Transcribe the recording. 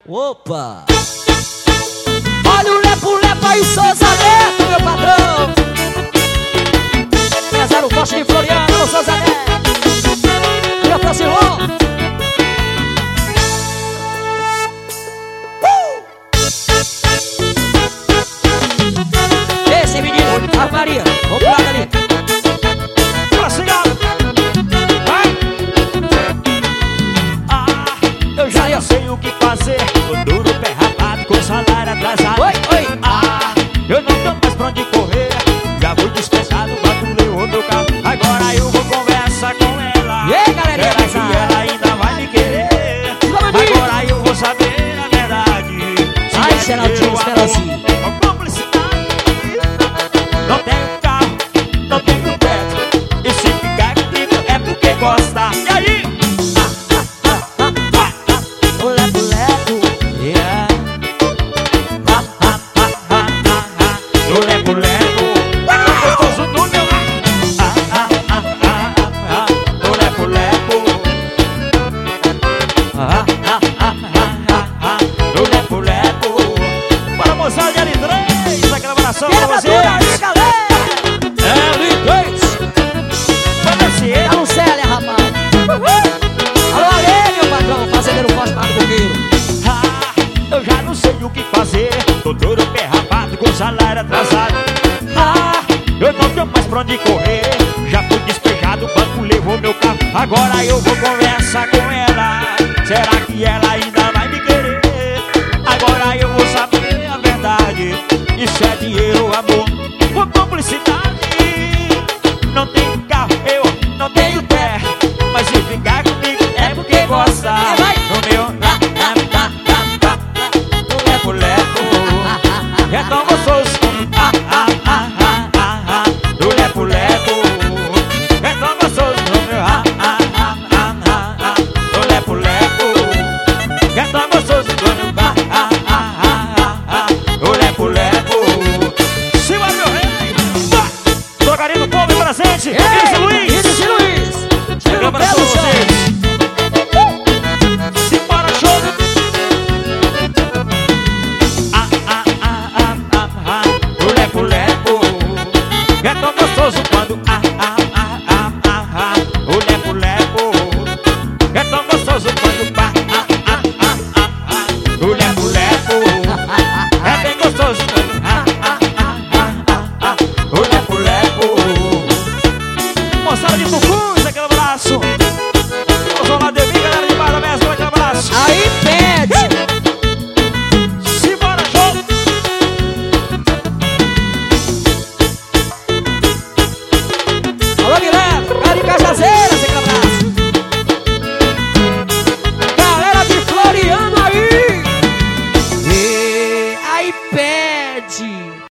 Opa! Olha o lepo-lepo aí, Souza Neto, meu patrão! Pesaram o forte de Floriano, o Souza Neto! Me aproximou! Esse menino, a Maria, vamos pro lado ali! Eu já não sei o que fazer. Tô duro, pé rapado, com salário atrasado. Oi, oi! Eu não tenho mais pra onde correr. Já fui despejado, batulhou meu carro. Agora eu vou conversar com ela. E aí, galerinha? Será que ela ainda vai me querer? Agora eu vou saber a verdade. Ai, Geraldinho, Esperancinho. Com cumplicidade. Não tenho carro, não tenho teto. E se ficar comigo é porque gosta. E aí? O lepo-lepo, Yeah. Do lepo-lepo, gostoso do meu. Do lepo-lepo, do lepo-lepo. Bora, moçada de L3, a gravação pra vocês. aí, galera! L3, conhece ele? Tá no Célia, rapaz! Alô, Ale, meu patrão, fazendeiro forte, Marco Buqueiro! Eu já não sei o que fazer. Tô duro, pé rapado, com salário atrasado. Eu não tenho mais pra onde correr. Já fui despejado, o banco levou meu carro. Agora eu vou conversar com ela. Será que ela ainda vai me querer? Agora eu vou saber a verdade. Isso é dinheiro, amor, com cumplicidade. Não tenho carro, eu não tenho terra. Mas se ficar comigo é porque gosta. No meu é tão gostoso. Do lepo-lepo, é tão gostoso. Do lepo-lepo, é tão gostoso.